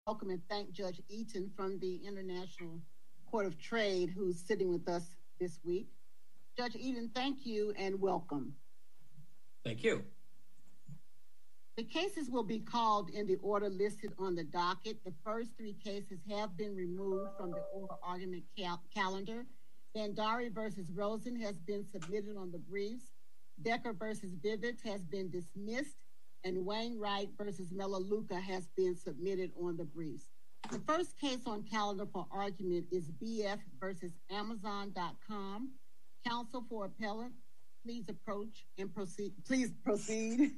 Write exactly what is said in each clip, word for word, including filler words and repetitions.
Welcome and thank Judge Eaton from the International Court of Trade, who's sitting with us this week. Judge Eaton, thank you and welcome. Thank you. The cases will be called in the order listed on the docket. The first three cases have been removed from the oral argument cal- calendar. Bandari versus Rosen has been submitted on the briefs. Decker versus Vivett has been dismissed, and Wainwright versus Melaleuca has been submitted on the briefs. The first case on calendar for argument is B F versus Amazon dot com. Counsel for appellant, please approach and proceed. Please proceed.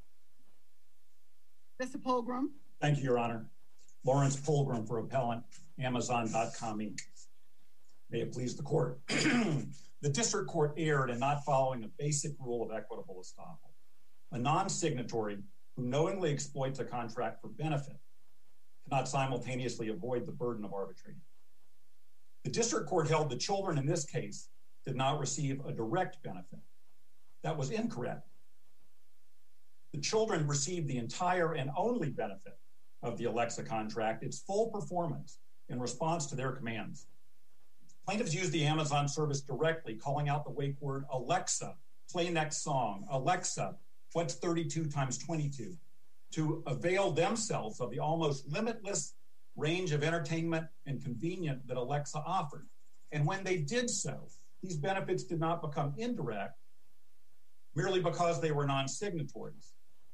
Mister Pilgrim. Thank you, Your Honor. Lawrence Pilgrim for appellant, Amazon dot com Incorporated. May it please the court. The district court erred in not following a basic rule of equitable estoppel. A non-signatory who knowingly exploits a contract for benefit cannot simultaneously avoid the burden of arbitrating. The district court held the children in this case did not receive a direct benefit. That was incorrect. The children received the entire and only benefit of the Alexa contract, its full performance in response to their commands. Plaintiffs used the Amazon service directly, calling out the wake word, Alexa, play next song. Alexa, what's thirty-two times twenty-two? To avail themselves of the almost limitless range of entertainment and convenience that Alexa offered. And when they did so, these benefits did not become indirect merely because they were non-signatories.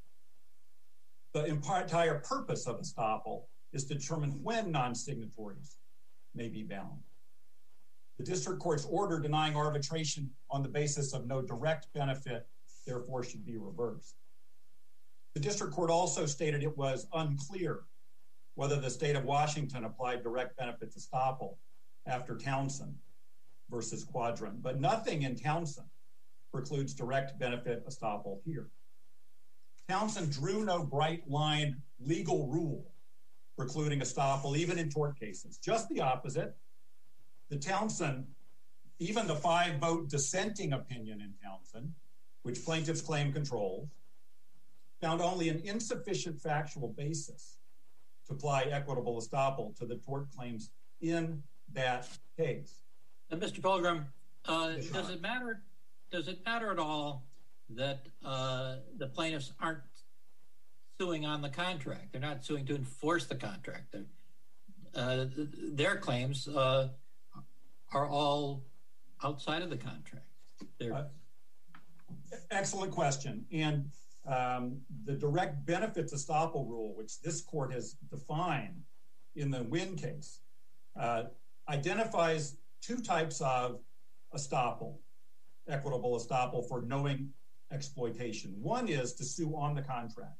The entire purpose of estoppel is to determine when non-signatories may be bound. The district court's order denying arbitration on the basis of no direct benefit, therefore, should be reversed. The district court also stated it was unclear whether the state of Washington applied direct benefit estoppel after Townsend versus Quadrant, but nothing in Townsend precludes direct benefit estoppel here. Townsend drew no bright line legal rule precluding estoppel even in tort cases. Just the opposite. The Townsend, even the five-vote dissenting opinion in Townsend, which plaintiffs claim controls, found only an insufficient factual basis to apply equitable estoppel to the tort claims in that case. Uh, Mister Pilgrim, uh, does it matter? Does it matter at all that uh, the plaintiffs aren't suing on the contract? They're not suing to enforce the contract. Uh, their claims uh, are all outside of the contract. Uh, excellent question. And um, the direct benefits estoppel rule, which this court has defined in the Wynn case, uh, identifies two types of estoppel, equitable estoppel for knowing exploitation. One is to sue on the contract.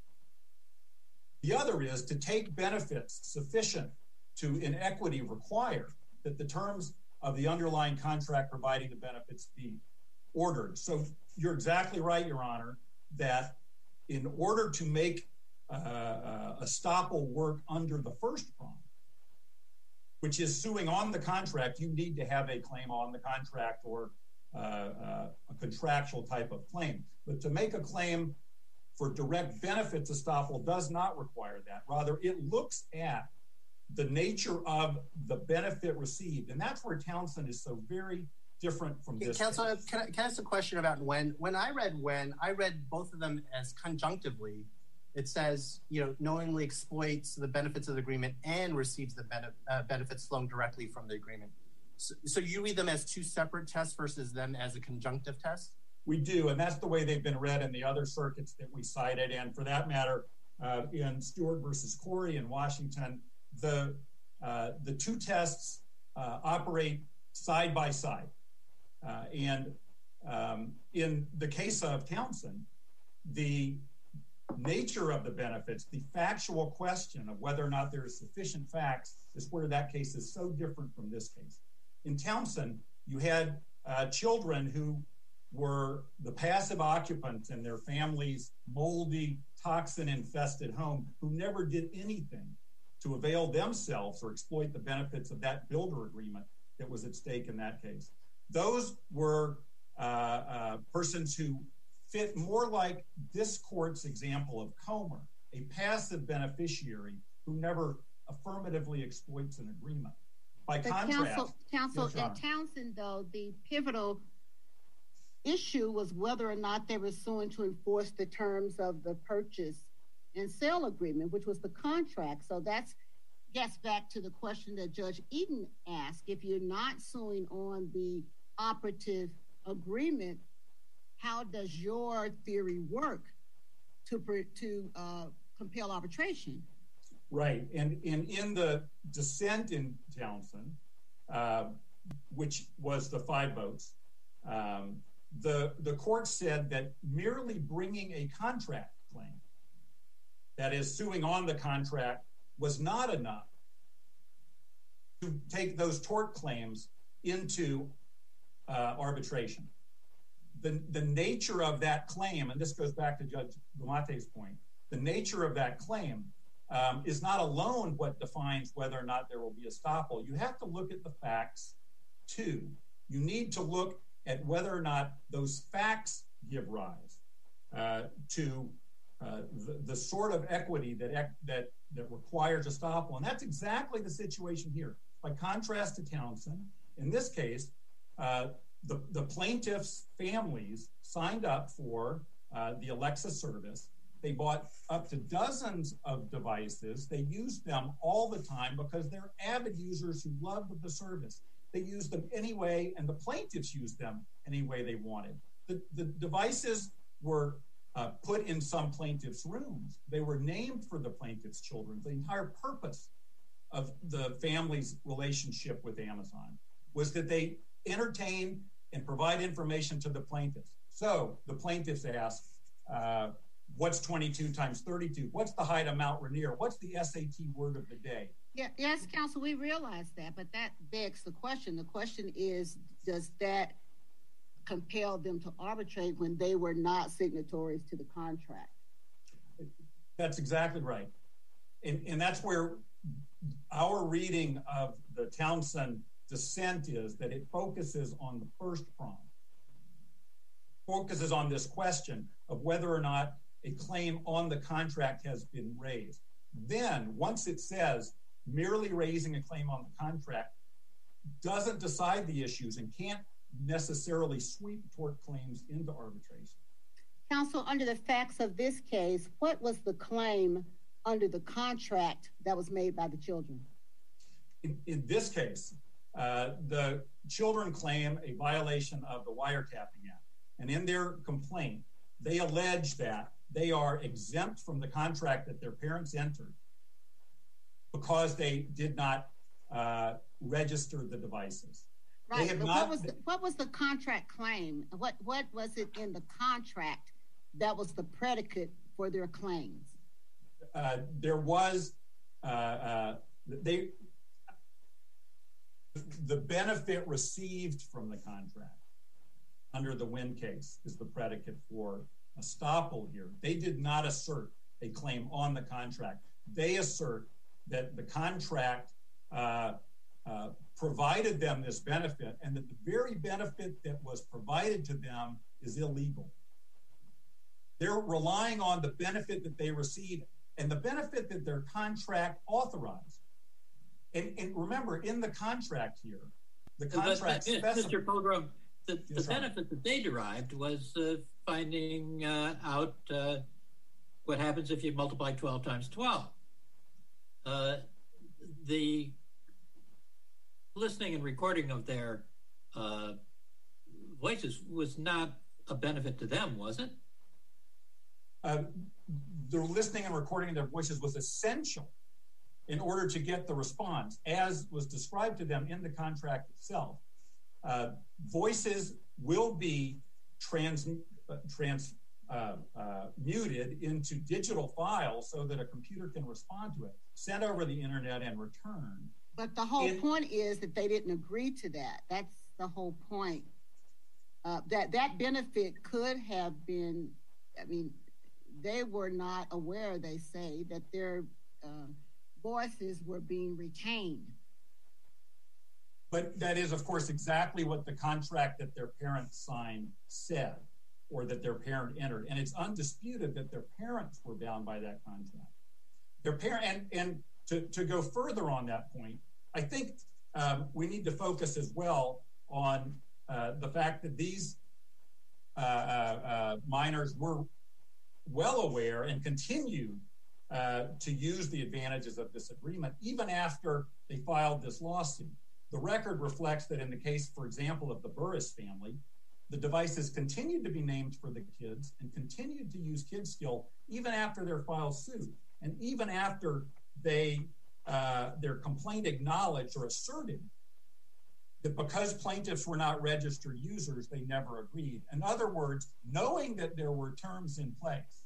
The other is to take benefits sufficient to, in equity, require that the terms of the underlying contract providing the benefits be ordered. So you're exactly right, Your Honor, that in order to make uh, uh, estoppel work under the first prong, which is suing on the contract, you need to have a claim on the contract or uh, uh, a contractual type of claim. But to make a claim for direct benefits estoppel does not require that. Rather, it looks at the nature of the benefit received. And that's where Townsend is so very different from this. Counsel, can I, can I ask a question about when? When I read when, I read both of them as conjunctively. It says, you know, knowingly exploits the benefits of the agreement and receives the bene- uh, benefits flowing directly from the agreement. So, so you read them as two separate tests versus them as a conjunctive test? We do, and that's the way they've been read in the other circuits that we cited. And for that matter, uh, in Stewart versus Corey in Washington, the uh, the two tests uh, operate side by side. Uh, and um, in the case of Townsend, the nature of the benefits, the factual question of whether or not there is sufficient facts is where that case is so different from this case. In Townsend, you had uh, children who were the passive occupants in their family's moldy, toxin-infested home who never did anything to avail themselves or exploit the benefits of that builder agreement that was at stake in that case. Those were uh, uh, persons who fit more like this court's example of Comer, a passive beneficiary who never affirmatively exploits an agreement. By But contrast, counsel, counsel Yes, Your in Honor. Townsend, though, the pivotal issue was whether or not they were suing to enforce the terms of the purchase and sale agreement, which was the contract. So that's gets back to the question that Judge Eaton asked. If you're not suing on the operative agreement, how does your theory work to to uh, compel arbitration? Right, and, and in the dissent in Townsend, uh, which was the five votes, um, the, the court said that merely bringing a contract claim, that is suing on the contract, was not enough to take those tort claims into uh, arbitration. The, the nature of that claim, and this goes back to Judge Gumate's point, the nature of that claim um, is not alone what defines whether or not there will be estoppel. You have to look at the facts too. You need to look at whether or not those facts give rise uh, to uh, the, the sort of equity that, that, that requires estoppel. And that's exactly the situation here. By contrast to Townsend, in this case, uh, the, the plaintiffs' families signed up for uh, the Alexa service. They bought up to dozens of devices. They used them all the time because they're avid users who loved the service. They used them anyway, and the plaintiffs used them any way they wanted. The, the devices were uh, put in some plaintiffs' rooms. They were named for the plaintiffs' children. The entire purpose of the family's relationship with Amazon was that they entertain and provide information to the plaintiffs. So the plaintiffs ask, uh, what's twenty-two times thirty-two? What's the height of Mount Rainier? What's the S A T word of the day? Yeah, yes, counsel, we realize that, but that begs the question. The question is, does that compel them to arbitrate when they were not signatories to the contract? That's exactly right. And, and that's where our reading of the Townsend dissent is that it focuses on the first prong, focuses on this question of whether or not a claim on the contract has been raised. Then, once it says merely raising a claim on the contract doesn't decide the issues and can't necessarily sweep tort claims into arbitration. Counsel, under the facts of this case, what was the claim under the contract that was made by the children? In, in this case, uh, the children claim a violation of the Wiretapping Act. And in their complaint, they allege that they are exempt from the contract that their parents entered because they did not uh, register the devices. Right, They have but not, what was the, what was the contract claim? What what was it in the contract that was the predicate for their claims? Uh, there was uh, uh, they the benefit received from the contract under the Wynn case is the predicate for estoppel here. They did not assert a claim on the contract. They assert that the contract uh, uh, provided them this benefit, and that the very benefit that was provided to them is illegal. They're relying on the benefit that they received and the benefit that their contract authorized. And, and remember, in the contract here, the contract specifies... Mister Pilgrim, the, Yes, the benefit that they derived was uh, finding uh, out uh, what happens if you multiply twelve times twelve. Uh, the listening and recording of their uh, voices was not a benefit to them, was it? Uh, the listening and recording of their voices was essential in order to get the response, as was described to them in the contract itself. Uh, voices will be trans, uh, trans uh, uh, muted into digital files so that a computer can respond to it, sent over the internet and returned. But the whole It, point is that they didn't agree to that. That's the whole point. Uh, that that benefit could have been, I mean, they were not aware, they say, that their uh, voices were being retained. But that is, of course, exactly what the contract that their parents signed said, or that their parent entered. And it's undisputed that their parents were bound by that contract. Their parent, and, and to, to go further on that point, I think um, we need to focus as well on uh, the fact that these uh, uh, minors were well aware and continued uh, to use the advantages of this agreement even after they filed this lawsuit. The record reflects that in the case, for example, of the Burris family, the devices continued to be named for the kids and continued to use KidSkill even after their filed suit, and even after they uh, their complaint acknowledged or asserted that because plaintiffs were not registered users, they never agreed. In other words, knowing that there were terms in place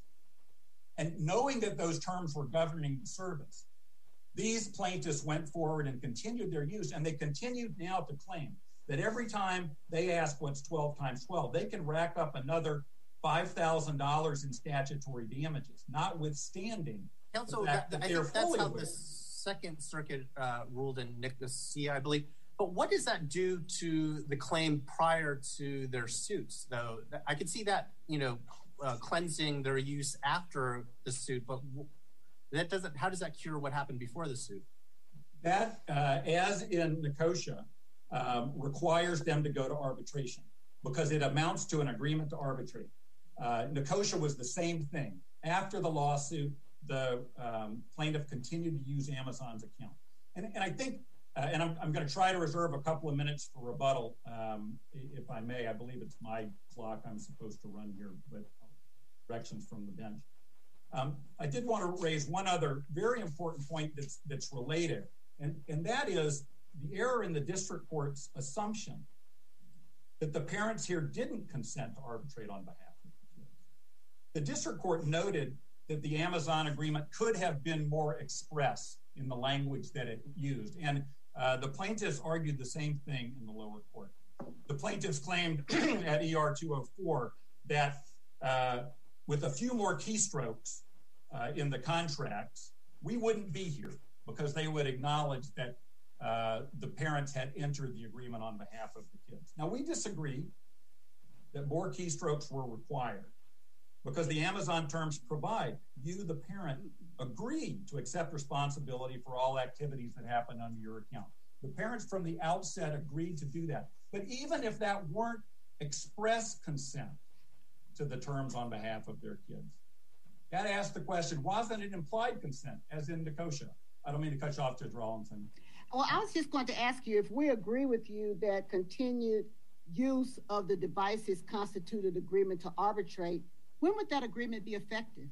and knowing that those terms were governing the service, these plaintiffs went forward and continued their use, and they continued now to claim that every time they ask what's twelve times twelve, they can rack up another five thousand dollars in statutory damages, notwithstanding Counsel, the fact that, that I they're think that's fully how aware. the Second Circuit uh, ruled in Nicosia, I believe. But what does that do to the claim prior to their suits, though? I could see that, you know, uh, cleansing their use after the suit, but that doesn't. How does that cure what happened before the suit? That, uh, as in Nicosia, um, requires them to go to arbitration because it amounts to an agreement to arbitrate. Uh, Nicosia was the same thing. After the lawsuit, the um, plaintiff continued to use Amazon's account. And, and I think, uh, and I'm, I'm going to try to reserve a couple of minutes for rebuttal, um, if I may. I believe it's my clock I'm supposed to run here, but directions from the bench. Um, I did want to raise one other very important point that's, that's related, and, and that is the error in the district court's assumption that the parents here didn't consent to arbitrate on behalf of the kids. The district court noted that the Amazon agreement could have been more express in the language that it used, and uh, the plaintiffs argued the same thing in the lower court. The plaintiffs claimed at E R two oh four that uh, with a few more keystrokes uh, in the contracts, we wouldn't be here because they would acknowledge that uh, the parents had entered the agreement on behalf of the kids. Now, we disagree that more keystrokes were required because the Amazon terms provide you, the parent, agree to accept responsibility for all activities that happen under your account. The parents from the outset agreed to do that. But even if that weren't express consent to the terms on behalf of their kids, that asks the question, wasn't it implied consent, as in Nicosia? I don't mean to cut you off, Judge Rawlinson. Well, I was just going to ask you if we agree with you that continued use of the devices constituted agreement to arbitrate, when would that agreement be effective?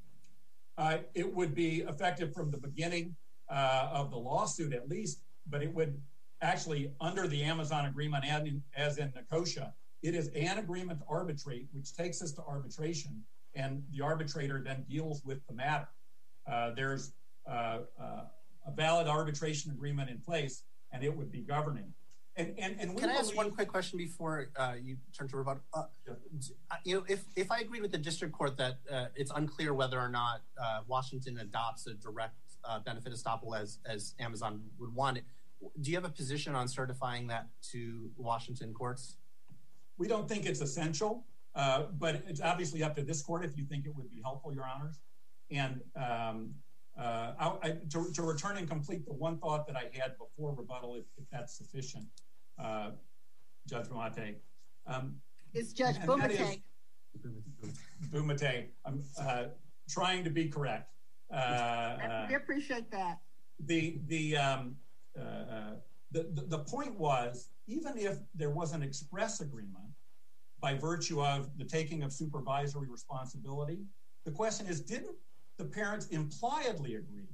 Uh, it would be effective from the beginning uh, of the lawsuit at least, but it would actually, under the Amazon agreement and in, as in Nicosia, it is an agreement to arbitrate, which takes us to arbitration, and the arbitrator then deals with the matter. Uh, there's uh, uh, a valid arbitration agreement in place, and it would be governing. And, and, and we Can I ask believe... one quick question before uh, you turn to rebuttal? Uh, yeah. You know, if, if I agree with the district court that uh, it's unclear whether or not uh, Washington adopts a direct uh, benefit estoppel as, as Amazon would want it, do you have a position on certifying that to Washington courts? We don't think it's essential, uh, but it's obviously up to this court if you think it would be helpful, Your Honors. And um, uh, I, I, to, to return and complete the one thought that I had before rebuttal, if, if that's sufficient, uh, Judge Bumate. Um, it's Judge Bumate. Bumate. I'm uh, trying to be correct. Uh, we appreciate that. The the, um, uh, the the the point was, even if there was an express agreement by virtue of the taking of supervisory responsibility, the question is, didn't the parents impliedly agree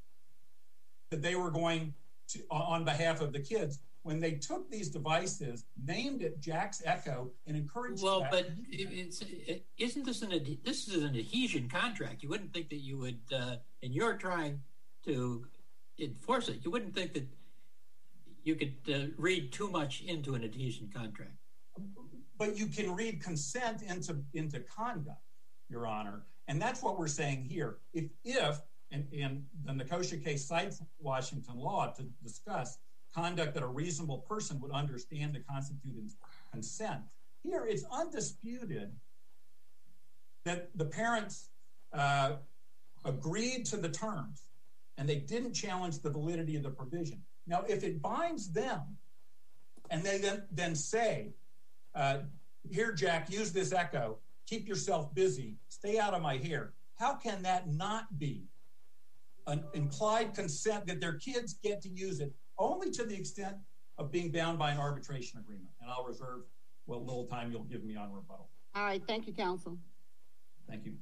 that they were going to, on behalf of the kids, when they took these devices, named it Jack's Echo, and encouraged? Well, that. but it's, it, isn't this an ad- this is an adhesion contract? You wouldn't think that you would, uh, and you're trying to enforce it. You wouldn't think that you could uh, read too much into an adhesion contract. But you can read consent into into conduct, Your Honor, and that's what we're saying here. If if and, and the Nicosia case cites Washington law to discuss conduct that a reasonable person would understand to constitute consent. Here, it's undisputed that the parents uh, agreed to the terms and they didn't challenge the validity of the provision. Now, if it binds them, and they then, then say, uh, here, Jack, use this Echo, keep yourself busy, stay out of my hair, how can that not be an implied consent that their kids get to use it only to the extent of being bound by an arbitration agreement? And I'll reserve what little time you'll give me on rebuttal. All right. Thank you, counsel. Thank you.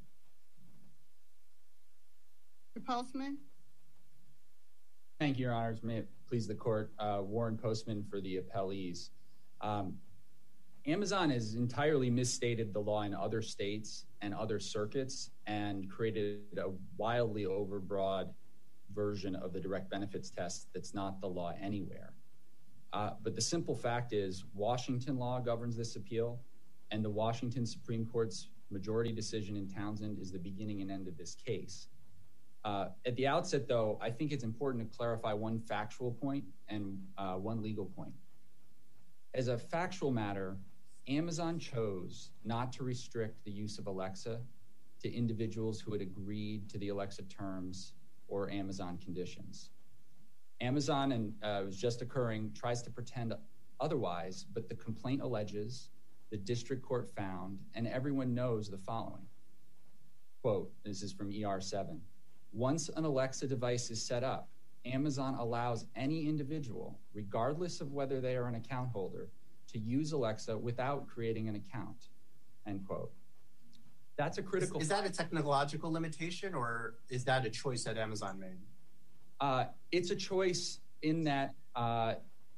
Mister Postman? Thank you, Your Honors. May it please the court. Uh, Warren Postman for the appellees. Um, Amazon has entirely misstated the law in other states and other circuits and created a wildly overbroad version of the direct benefits test that's not the law anywhere. Uh, but the simple fact is Washington law governs this appeal, and the Washington Supreme Court's majority decision in Townsend is the beginning and end of this case. Uh, at the outset, though, I think it's important to clarify one factual point and uh, one legal point. As a factual matter, Amazon chose not to restrict the use of Alexa to individuals who had agreed to the Alexa terms or Amazon conditions. Amazon, and uh, it was just occurring, tries to pretend otherwise, but the complaint alleges, the district court found, and everyone knows the following. Quote, this is from E R seven. Once an Alexa device is set up, Amazon allows any individual, regardless of whether they are an account holder, to use Alexa without creating an account, end quote. That's a critical... Is, is that a technological limitation, or is that a choice that Amazon made? Uh, it's a choice in that uh,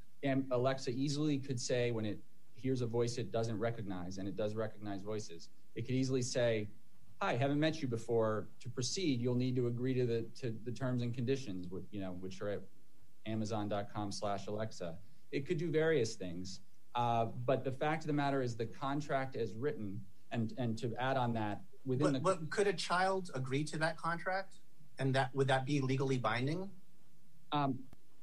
Alexa easily could say when it hears a voice it doesn't recognize, and it does recognize voices, it could easily say, hi, haven't met you before. To proceed, you'll need to agree to the to the terms and conditions, with, you know, which are at amazon.com slash Alexa. It could do various things. Uh, but the fact of the matter is the contract as written, and, and to add on that, within but, the... But could a child agree to that contract? And that would that be legally binding? Um,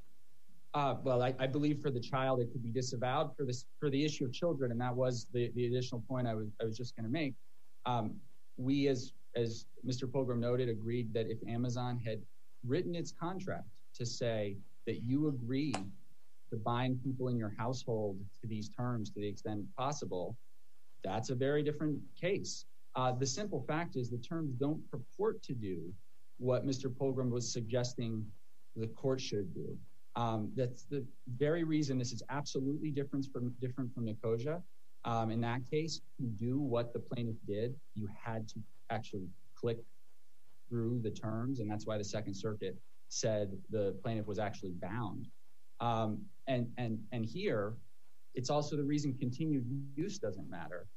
uh, well, I, I believe for the child it could be disavowed. For this for the issue of children, and that was the, the additional point I was I was just going to make. Um, we, as as Mister Pilgrim noted, agreed that if Amazon had written its contract to say that you agree to bind people in your household to these terms to the extent possible, that's a very different case. Uh, the simple fact is the terms don't purport to do what Mister Pilgrim was suggesting the court should do. Um, that's the very reason this is absolutely different from different from Nicosia. Um, in that case, to do what the plaintiff did, you had to actually click through the terms, and that's why the Second Circuit said the plaintiff was actually bound. Um, and and and here, it's also the reason continued use doesn't matter.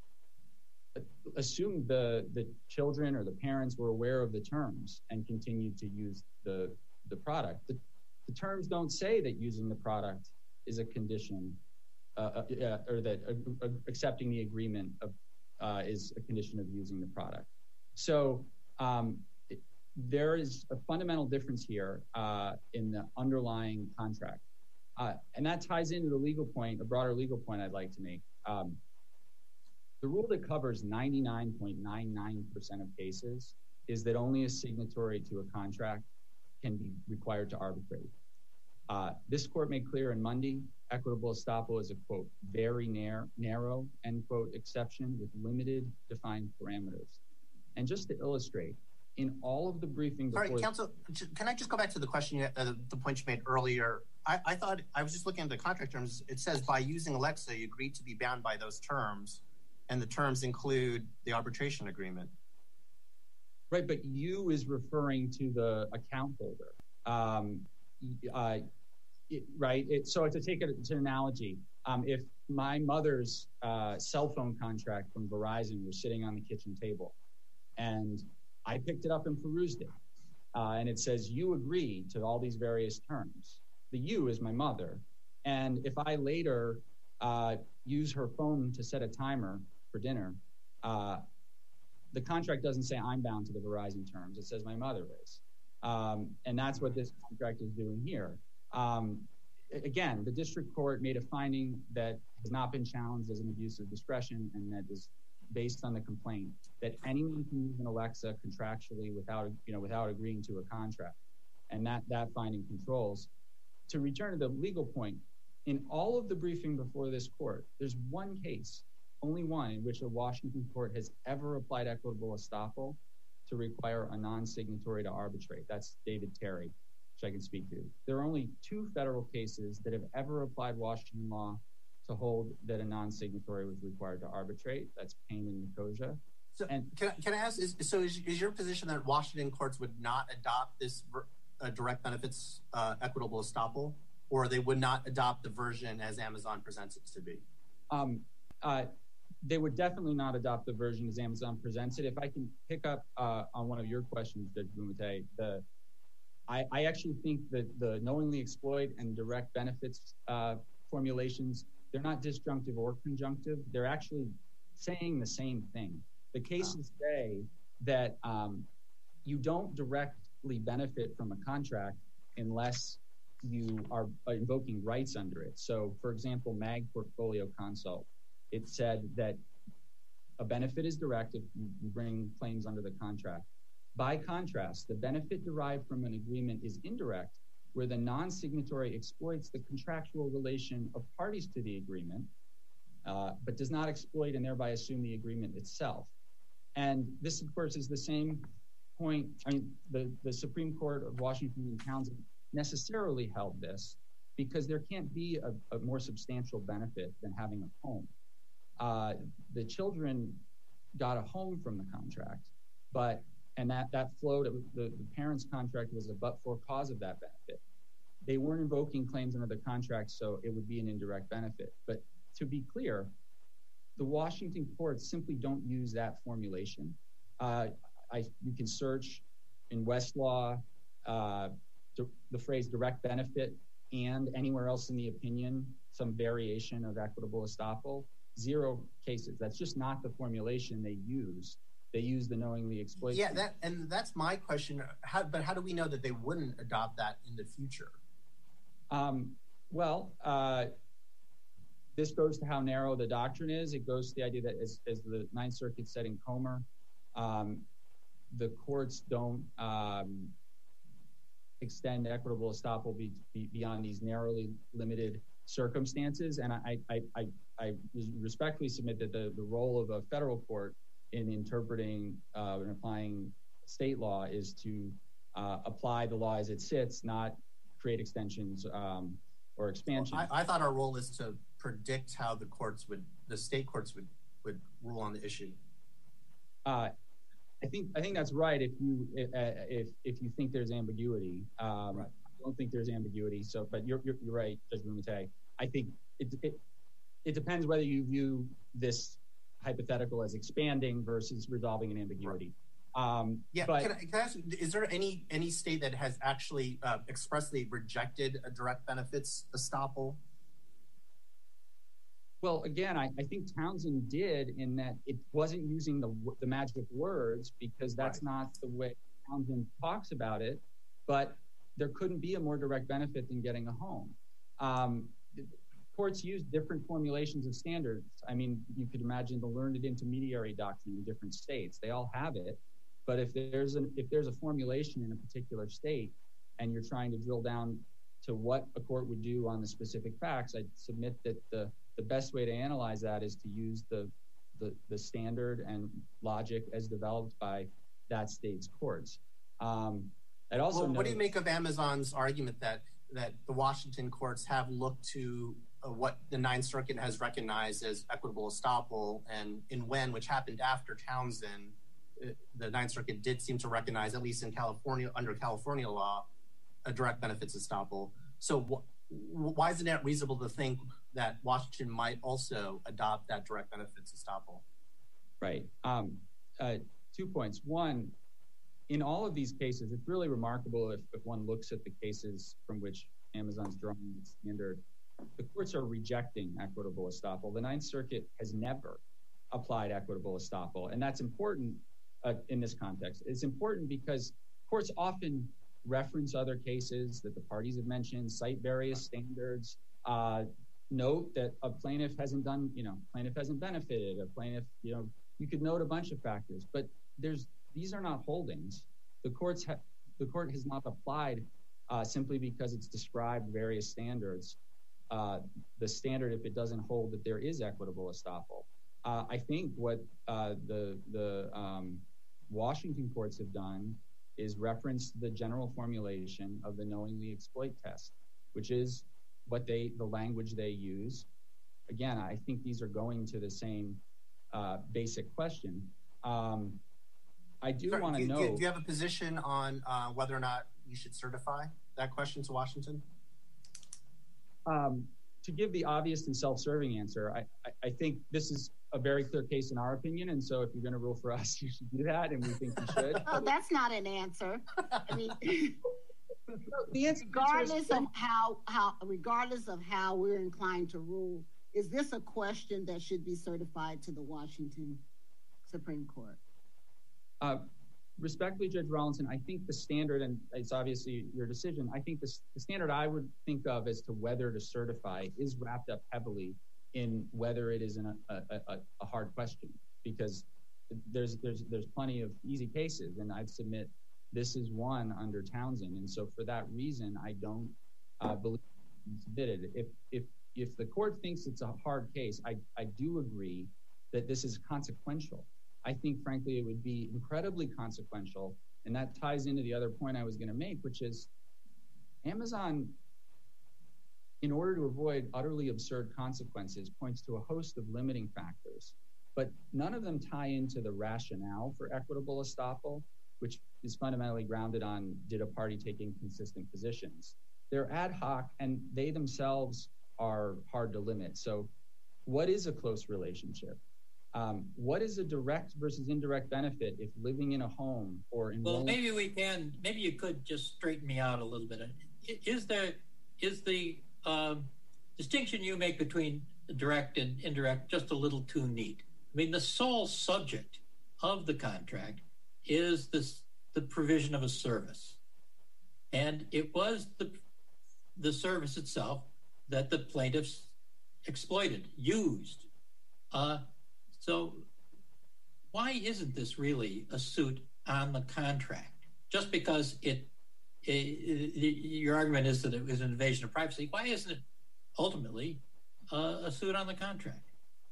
Assume the the children or the parents were aware of the terms and continued to use the the product. The, the terms don't say that using the product is a condition, uh, uh, or that uh, uh, accepting the agreement of uh, is a condition of using the product. So um, it, there is a fundamental difference here uh, in the underlying contract, uh, and that ties into the legal point, a broader legal point I'd like to make. Um, The rule that covers ninety-nine point nine nine percent of cases is that only a signatory to a contract can be required to arbitrate. Uh, this court made clear in Mundy, equitable estoppel is a, quote, very narrow, narrow, end quote, exception with limited defined parameters. And just to illustrate, in all of the briefing before... All right, counsel, can I just go back to the question, uh, the point you made earlier? I, I thought, I was just looking at the contract terms. It says by using Alexa, you agreed to be bound by those terms. And the terms include the arbitration agreement. Right, but you is referring to the account holder, um, uh, it, right? It, so to take it to an analogy, um, if my mother's uh, cell phone contract from Verizon was sitting on the kitchen table, and I picked it up and perused it, uh, and it says you agree to all these various terms. The you is my mother, and if I later uh, use her phone to set a timer for dinner, uh, the contract doesn't say I'm bound to the Verizon terms. It says my mother is. Um, and that's what this contract is doing here. Um, again, the district court made a finding that has not been challenged as an abuse of discretion, and that is based on the complaint that anyone can use an Alexa contractually without, you know, without agreeing to a contract. and that, that finding controls. To return to the legal point, in all of the briefing before this court, there's one case, only one, in which a Washington court has ever applied equitable estoppel to require a non-signatory to arbitrate. That's David Terry, which I can speak to. There are only two federal cases that have ever applied Washington law to hold that a non-signatory was required to arbitrate. That's Payne and Nicosia. So and can, can I ask, is, so is, is your position that Washington courts would not adopt this uh, direct benefits uh, equitable estoppel, or they would not adopt the version as Amazon presents it to be? Um, uh, they would definitely not adopt the version as Amazon presents it. If I can pick up uh, on one of your questions, Judge Bumate, the I, I actually think that the knowingly exploit and direct benefits uh, formulations, they're not disjunctive or conjunctive. They're actually saying the same thing. The cases say that um, you don't directly benefit from a contract unless you are invoking rights under it. So, for example, Mag Portfolio Consult, it said that a benefit is direct if you bring claims under the contract. By contrast, the benefit derived from an agreement is indirect, where the non-signatory exploits the contractual relation of parties to the agreement, uh, but does not exploit and thereby assume the agreement itself. And this, of course, is the same point. I mean, the, the Supreme Court of Washington and Townsend necessarily held this because there can't be a, a more substantial benefit than having a home. Uh, the children got a home from the contract, but and that, that flowed, the, the parents' contract was a but-for cause of that benefit. They weren't invoking claims under the contract, so it would be an indirect benefit. But to be clear, the Washington courts simply don't use that formulation. Uh, I, you can search in Westlaw uh, the phrase direct benefit and anywhere else in the opinion, some variation of equitable estoppel, zero cases. That's just not the formulation they use. They use the knowingly exploit. Yeah, that and that's my question. How, but how do we know that they wouldn't adopt that in the future? Um, well, uh, this goes to how narrow the doctrine is. It goes to the idea that, as, as the Ninth Circuit said in Comer, um, the courts don't um, extend equitable estoppel be, be beyond these narrowly limited circumstances. And I, I, I, I respectfully submit that the, the role of a federal court in interpreting uh, and applying state law is to uh, apply the law as it sits, not create extensions um, or expansion. Well, I, I thought our role is to predict how the courts would, the state courts would, would rule on the issue. Uh, I think I think that's right. If you if if you think there's ambiguity, um, right. I don't think there's ambiguity. So, but you're you're, you're right, Judge Bumate. I think it, it it depends whether you view this hypothetical as expanding versus resolving an ambiguity. Um, yeah, but, can, I, can I ask, is there any any state that has actually uh, expressly rejected a direct benefits estoppel? Well, again, I, I think Townsend did in that it wasn't using the the magic words because that's right. not the way Townsend talks about it, but there couldn't be a more direct benefit than getting a home. Um, Courts use different formulations of standards. I mean, you could imagine the learned intermediary doctrine in different states. They all have it, but if there's an if there's a formulation in a particular state and you're trying to drill down to what a court would do on the specific facts, I'd submit that the the best way to analyze that is to use the the, the standard and logic as developed by that state's courts. Um, I'd also well, what do you make of Amazon's argument that that the Washington courts have looked to uh, what the Ninth Circuit has recognized as equitable estoppel, and in Wen, which happened after Townsend, uh, the Ninth Circuit did seem to recognize, at least in California, under California law, a direct benefits estoppel. So wh why isn't it reasonable to think that Washington might also adopt that direct benefits estoppel? Right. Um, uh, two points. One, in all of these cases, it's really remarkable if, if one looks at the cases from which Amazon's drawing its standard. The courts are rejecting equitable estoppel. The Ninth Circuit has never applied equitable estoppel, and that's important uh, in this context. It's important because courts often reference other cases that the parties have mentioned, cite various standards, uh, note that a plaintiff hasn't done, you know, plaintiff hasn't benefited, a plaintiff, you know, you could note a bunch of factors, but there's these are not holdings. The courts have the court has not applied uh, simply because it's described various standards. Uh, the standard, if it doesn't hold that there is equitable estoppel. Uh, I think what uh, the, the um, Washington courts have done is reference the general formulation of the knowingly exploit test, which is what they, the language they use. Again, I think these are going to the same uh, basic question. Um, I do want to know. Do, do you have a position on uh, whether or not you should certify that question to Washington? Um, to give the obvious and self-serving answer, I, I, I think this is a very clear case in our opinion, and so if you're going to rule for us, you should do that, and we think you should. Oh, that's not an answer. I mean, the answer regardless is, of how how regardless of how we're inclined to rule, is this a question that should be certified to the Washington Supreme Court? Uh, respectfully, Judge Rawlinson, I think the standard, and it's obviously your decision, I think the, the standard I would think of as to whether to certify is wrapped up heavily in whether it is an, a, a, a hard question, because there's there's there's plenty of easy cases, and I'd submit this is one under Townsend, and so for that reason, I don't uh, believe it's submitted. If if if the court thinks it's a hard case, I I do agree that this is consequential. I think, frankly, it would be incredibly consequential, and that ties into the other point I was going to make, which is Amazon, in order to avoid utterly absurd consequences, points to a host of limiting factors, but none of them tie into the rationale for equitable estoppel, which is fundamentally grounded on did a party take inconsistent positions. They're ad hoc, and they themselves are hard to limit. So what is a close relationship? Um, what is a direct versus indirect benefit if living in a home or in? Well, maybe we can. Maybe you could just straighten me out a little bit. Is there is the um, distinction you make between direct and indirect just a little too neat? I mean, the sole subject of the contract is this the provision of a service, and it was the the service itself that the plaintiffs exploited, used. Uh, So why isn't this really a suit on the contract? Just because it, it, it your argument is that it was an invasion of privacy, why isn't it ultimately uh, a suit on the contract?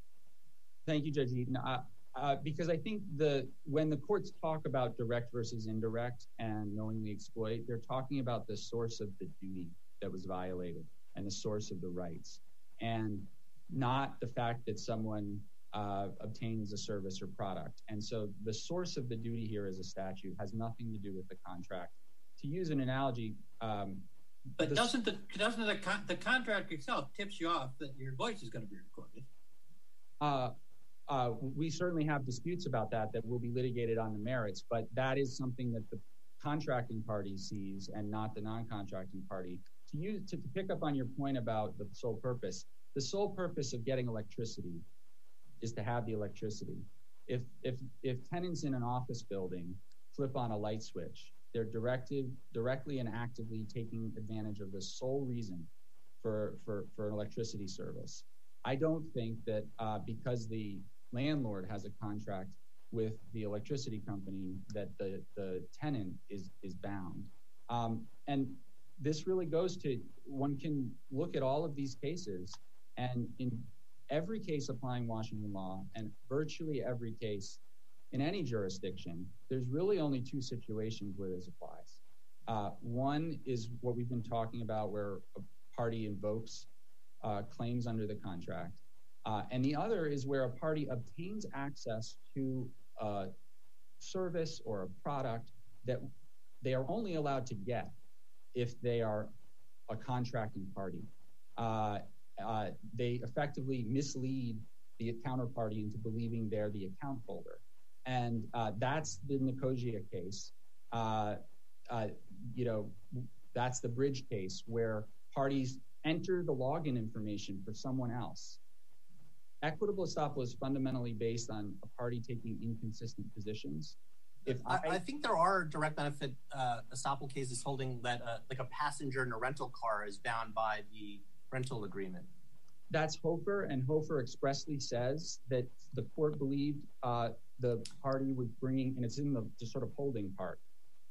Thank you, Judge Eaton. Uh, uh, because I think the when the courts talk about direct versus indirect and knowingly exploit, they're talking about the source of the duty that was violated and the source of the rights, and not the fact that someone Uh, obtains a service or product. And so the source of the duty here as a statute has nothing to do with the contract. To use an analogy, um, but the, doesn't the doesn't the, con- the contract itself tips you off that your voice is going to be recorded? Uh, uh, we certainly have disputes about that that will be litigated on the merits, but that is something that the contracting party sees and not the non-contracting party. To use to, to pick up on your point about the sole purpose, the sole purpose of getting electricity is to have the electricity. If if if tenants in an office building flip on a light switch, they're directed directly and actively taking advantage of the sole reason for for, for an electricity service. I don't think that uh, because the landlord has a contract with the electricity company that the, the tenant is is bound. Um, and this really goes to, one can look at all of these cases, and in every case applying Washington law, and virtually every case in any jurisdiction, there's really only two situations where this applies. Uh, one is what we've been talking about, where a party invokes uh, claims under the contract. Uh, and the other is where a party obtains access to a service or a product that they are only allowed to get if they are a contracting party. Uh, Uh, they effectively mislead the counterparty into believing they're the account holder. And uh, that's the Nicosia case. Uh, uh, you know, that's the Bridge case where parties enter the login information for someone else. Equitable estoppel is fundamentally based on a party taking inconsistent positions. If I, I think there are direct benefit uh, estoppel cases holding that uh, like a passenger in a rental car is bound by the rental agreement. That's Hofer, and Hofer expressly says that the court believed uh, the party was bringing, and it's in the, the sort of holding part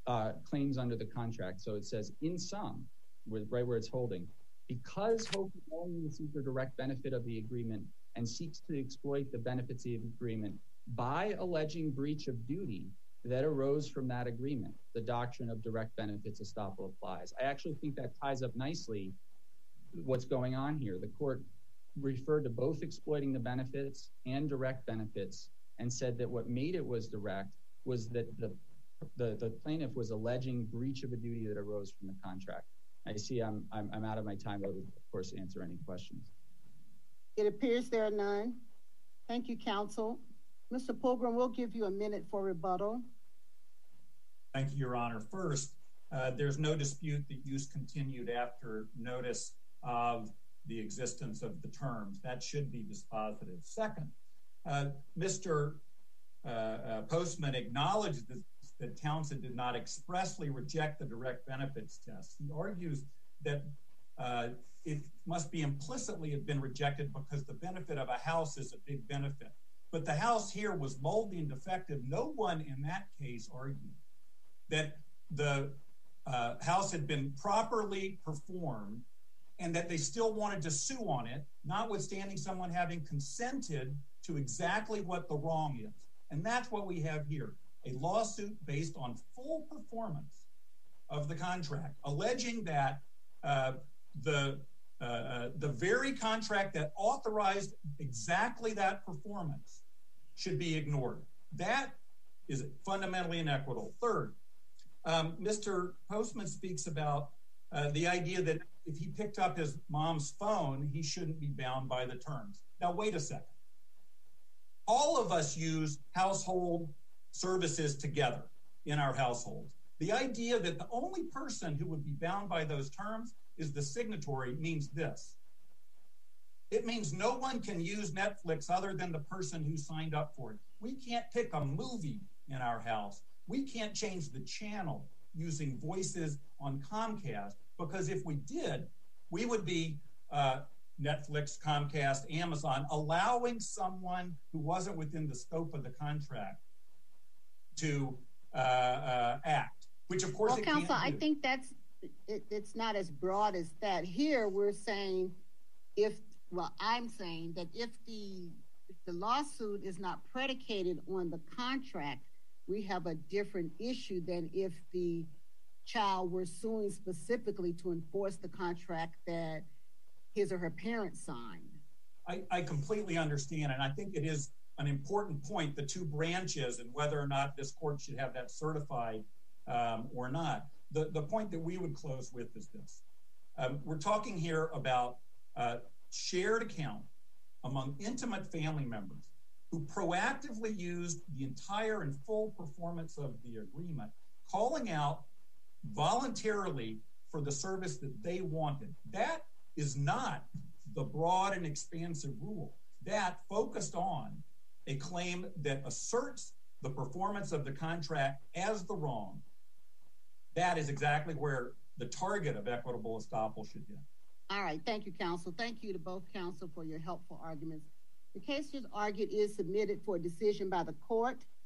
uh, claims under the contract. So it says, in sum, with, right where it's holding, because Hope only receives the direct benefit of the agreement and seeks to exploit the benefits of the agreement by alleging breach of duty that arose from that agreement, the doctrine of direct benefits estoppel applies. I actually think that ties up nicely what's going on here. The court referred to both exploiting the benefits and direct benefits and said that what made it was direct was that the, the, the plaintiff was alleging breach of a duty that arose from the contract. I see I'm, I'm, I'm out of my time. I would, of course, answer any questions. It appears there are none. Thank you, counsel. Mister Pilgrim, we'll give you a minute for rebuttal. Thank you, Your Honor. First, uh, there's no dispute that use continued after notice of the existence of the terms. That should be dispositive. Second, uh, Mister Uh, uh, Postman acknowledged that, that Townsend did not expressly reject the direct benefits test. He argues that uh, it must be implicitly have been rejected because the benefit of a house is a big benefit. But the house here was moldy and defective. No one in that case argued that the uh, house had been properly performed and that they still wanted to sue on it, notwithstanding someone having consented to exactly what the wrong is. And that's what we have here, a lawsuit based on full performance of the contract, alleging that uh, the, uh, uh, the very contract that authorized exactly that performance should be ignored. That is fundamentally inequitable. Third, um, Mister Postman speaks about uh, the idea that if he picked up his mom's phone, he shouldn't be bound by the terms. Now, wait a second. All of us use household services together in our households. The idea that the only person who would be bound by those terms is the signatory means this. It means no one can use Netflix other than the person who signed up for it. We can't pick a movie in our house. We can't change the channel using voices on Comcast, because if we did, we would be uh, Netflix, Comcast, Amazon, allowing someone who wasn't within the scope of the contract to uh, uh, act, which of course well, it counsel, can't do. I think that's, it, it's not as broad as that. Here we're saying if, well, I'm saying that if the, if the lawsuit is not predicated on the contract, we have a different issue than if the child were suing specifically to enforce the contract that his or her parents signed. I, I completely understand, and I think it is an important point, the two branches and whether or not this court should have that certified um, or not. The, the point that we would close with is this. Um, we're talking here about a shared account among intimate family members who proactively used the entire and full performance of the agreement, calling out voluntarily for the service that they wanted. That is not the broad and expansive rule. That focused on a claim that asserts the performance of the contract as the wrong. That is exactly where the target of equitable estoppel should be. All right, thank you, counsel. Thank you to both counsel for your helpful arguments. The case just argued is submitted for decision by the court.